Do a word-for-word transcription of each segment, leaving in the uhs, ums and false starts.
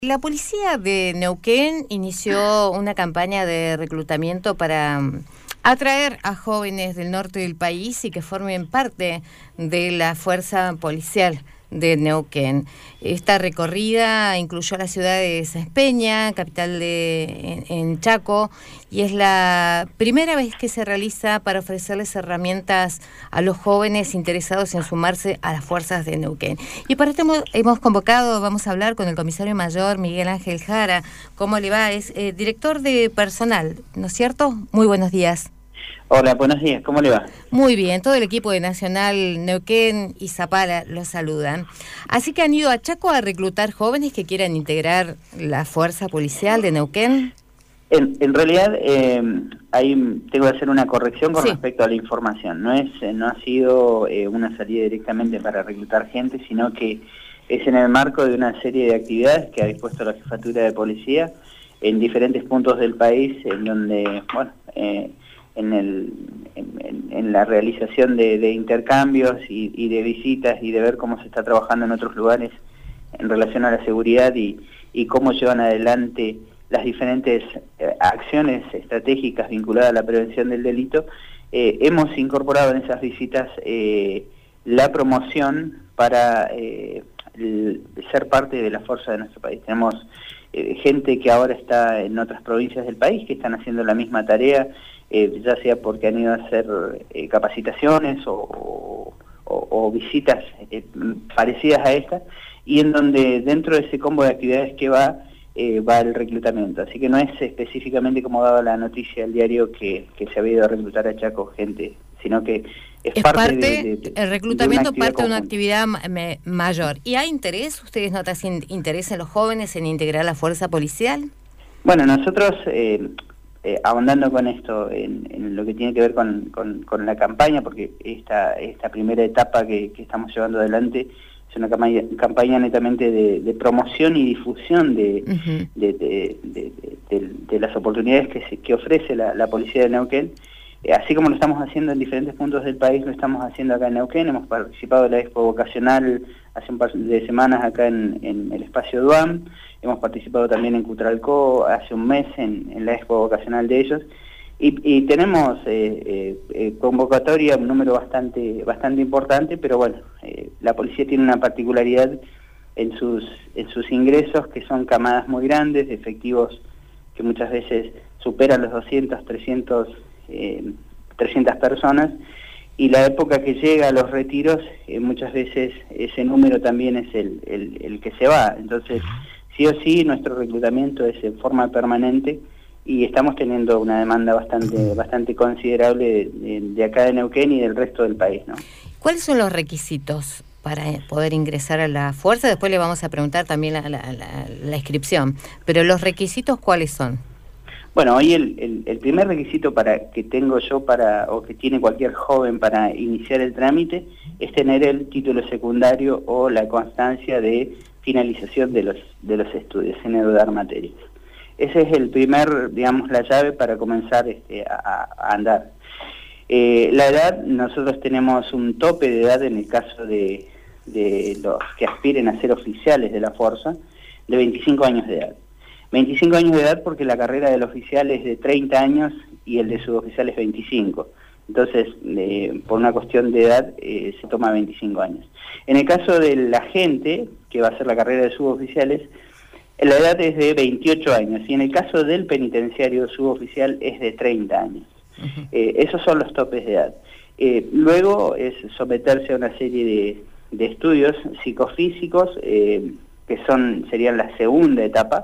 La policía de Neuquén inició una campaña de reclutamiento para um, atraer a jóvenes del norte del país y que formen parte de la fuerza policial de Neuquén. Esta recorrida incluyó la ciudad de Sáenz Peña, capital de en, en Chaco, y es la primera vez que se realiza para ofrecerles herramientas a los jóvenes interesados en sumarse a las fuerzas de Neuquén. Y para esto hemos, hemos convocado, vamos a hablar con el comisario mayor Miguel Ángel Jara. ¿Cómo le va? Es eh, director de personal, ¿no es cierto? Muy buenos días. Hola, buenos días, ¿cómo le va? Muy bien, todo el equipo de Nacional Neuquén y Zapala los saludan. Así que han ido a Chaco a reclutar jóvenes que quieran integrar la fuerza policial de Neuquén. En, en realidad, eh, ahí tengo que hacer una corrección con sí. respecto a la información. No es, no ha sido eh, una salida directamente para reclutar gente, sino que es en el marco de una serie de actividades que ha dispuesto la Jefatura de Policía en diferentes puntos del país, en donde, bueno, eh, en, el, en, en la realización de, de intercambios y, y de visitas y de ver cómo se está trabajando en otros lugares en relación a la seguridad y, y cómo llevan adelante las diferentes eh, acciones estratégicas vinculadas a la prevención del delito. Eh, hemos incorporado en esas visitas eh, la promoción para eh, el, ser parte de la fuerza de nuestro país. Tenemos eh, gente que ahora está en otras provincias del país que están haciendo la misma tarea, eh, ya sea porque han ido a hacer eh, capacitaciones o, o, o visitas eh, parecidas a esta, y en donde dentro de ese combo de actividades que va, Eh, va el reclutamiento. Así que no es específicamente como daba la noticia al diario que, que se había ido a reclutar a Chaco gente, sino que es, es parte, parte de, de, de, el reclutamiento de parte conjunta. de una actividad me, mayor. ¿Y hay interés? ¿Ustedes notan interés en los jóvenes en integrar la fuerza policial? Bueno, nosotros, eh, eh, ahondando con esto, en, en lo que tiene que ver con, con, con la campaña, porque esta, esta primera etapa que, que estamos llevando adelante es una campaña, campaña netamente de, de promoción y difusión de, uh-huh. de, de, de, de, de, de las oportunidades que, se, que ofrece la, la policía de Neuquén. Eh, así como lo estamos haciendo en diferentes puntos del país, lo estamos haciendo acá en Neuquén. Hemos participado de la Expo Vocacional hace un par de semanas acá en, en el espacio Duam. Hemos participado también en Cutralcó hace un mes en, en la Expo Vocacional de ellos. Y, y tenemos eh, eh, convocatoria, un número bastante bastante importante, pero bueno, eh, la policía tiene una particularidad en sus en sus ingresos, que son camadas muy grandes, de efectivos que muchas veces superan los doscientos, trescientos, eh, trescientas personas, y la época que llega a los retiros, eh, muchas veces ese número también es el, el, el que se va. Entonces, sí o sí, nuestro reclutamiento es en forma permanente, y estamos teniendo una demanda bastante bastante considerable de, de, de acá de Neuquén y del resto del país, ¿no? ¿Cuáles son los requisitos para poder ingresar a la fuerza? Después le vamos a preguntar también la, la, la, la inscripción, pero los requisitos, ¿cuáles son? Bueno, hoy el, el, el primer requisito para que tengo yo para o que tiene cualquier joven para iniciar el trámite es tener el título secundario o la constancia de finalización de los de los estudios, sin endeudar materias. Ese es el primer, digamos, la llave para comenzar este, a, a andar. Eh, la edad, nosotros tenemos un tope de edad en el caso de, de los que aspiren a ser oficiales de la fuerza, de veinticinco años de edad. veinticinco años de edad porque la carrera del oficial es de treinta años y el de suboficial es veinticinco. Entonces, eh, por una cuestión de edad, eh, se toma veinticinco años. En el caso del agente, que va a hacer la carrera de suboficiales, la edad es de veintiocho años, y en el caso del penitenciario suboficial es de treinta años. Uh-huh. Eh, esos son los topes de edad. Eh, luego es someterse a una serie de, de estudios psicofísicos, eh, que son serían la segunda etapa.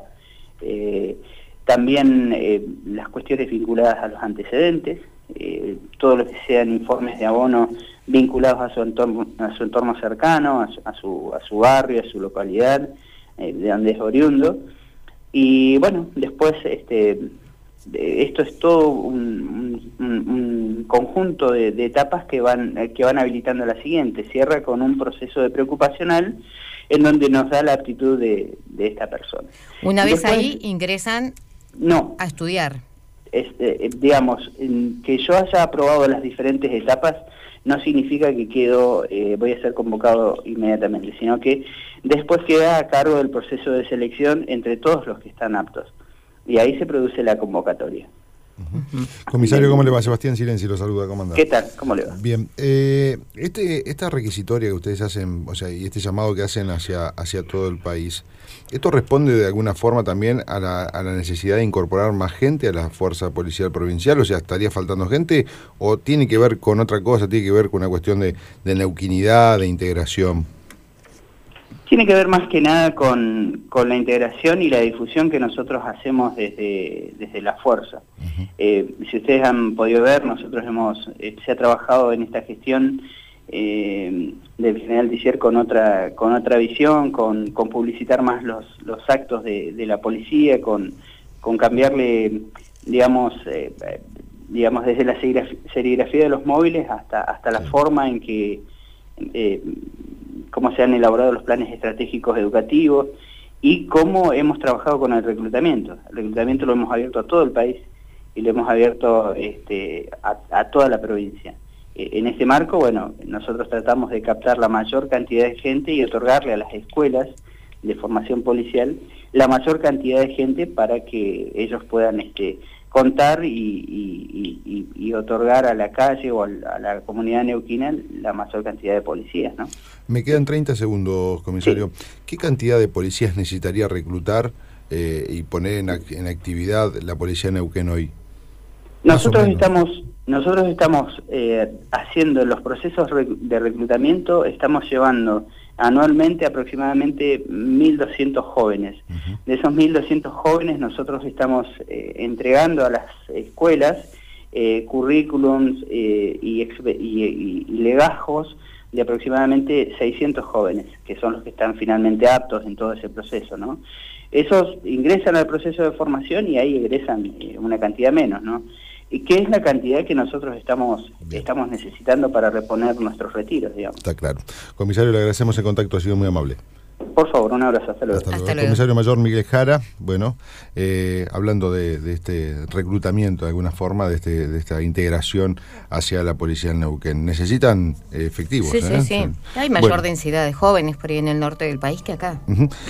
Eh, también eh, las cuestiones vinculadas a los antecedentes, eh, todo lo que sean informes de abono vinculados a su entorno, a su entorno cercano, a su, a su, a su barrio, a su localidad, de donde es oriundo. Y bueno, después este esto es todo un, un, un conjunto de, de etapas que van que van habilitando la siguiente. Cierra con un proceso de preocupacional en donde nos da la aptitud de, de esta persona. Una vez después, ahí ingresan no, a estudiar. Es, eh, digamos, que yo haya aprobado las diferentes etapas no significa que quedo, eh, voy a ser convocado inmediatamente, sino que después queda a cargo del proceso de selección entre todos los que están aptos. Y ahí se produce la convocatoria. Uh-huh. Comisario, ¿cómo le va? Sebastián Silenzi lo saluda, ¿cómo anda? ¿Qué tal? ¿Cómo le va? Bien, eh, este, esta requisitoria que ustedes hacen, o sea, y este llamado que hacen hacia, hacia todo el país, ¿esto responde de alguna forma también a la, a la necesidad de incorporar más gente a la Fuerza Policial Provincial? O sea, ¿estaría faltando gente? ¿O tiene que ver con otra cosa? ¿Tiene que ver con una cuestión de, de neuquinidad, de integración? Tiene que ver más que nada con, con la integración y la difusión que nosotros hacemos desde, desde la fuerza. Uh-huh. Eh, si ustedes han podido ver, nosotros hemos eh, se ha trabajado en esta gestión eh, del general Tisier con otra con otra visión, con, con publicitar más los, los actos de, de la policía, con, con cambiarle, digamos, eh, digamos desde la serigrafía de los móviles hasta, hasta la forma en que... Eh, cómo se han elaborado los planes estratégicos educativos y cómo hemos trabajado con el reclutamiento. El reclutamiento lo hemos abierto a todo el país y lo hemos abierto este, a, a toda la provincia. Eh, en este marco, bueno, nosotros tratamos de captar la mayor cantidad de gente y otorgarle a las escuelas de formación policial la mayor cantidad de gente para que ellos puedan este, contar y, y, y, y otorgar a la calle o a la comunidad neuquina la mayor cantidad de policías, ¿no? Me quedan treinta segundos, comisario. Sí. ¿Qué cantidad de policías necesitaría reclutar eh, y poner en, en actividad la policía Neuquén hoy? Nosotros estamos, nosotros estamos eh, haciendo los procesos de reclutamiento, estamos llevando anualmente aproximadamente mil doscientos jóvenes. Uh-huh. De esos mil doscientos jóvenes nosotros estamos eh, entregando a las escuelas eh, currículums eh, y, y, y, y legajos de aproximadamente seiscientos jóvenes, que son los que están finalmente aptos en todo ese proceso, ¿no? Esos ingresan al proceso de formación y ahí egresan eh, una cantidad menos, ¿no? ¿Y qué es la cantidad que nosotros estamos estamos necesitando para reponer nuestros retiros, digamos? Está claro. Comisario, le agradecemos el contacto, ha sido muy amable. Por favor, un abrazo, hasta luego. Hasta luego. Hasta luego. Comisario Mayor Miguel Jara, bueno, eh, hablando de, de este reclutamiento de alguna forma, de, este, de esta integración hacia la policía en Neuquén. Necesitan eh, efectivos. Sí, ¿eh? sí, sí. Hay mayor bueno. densidad de jóvenes por ahí en el norte del país que acá. Uh-huh.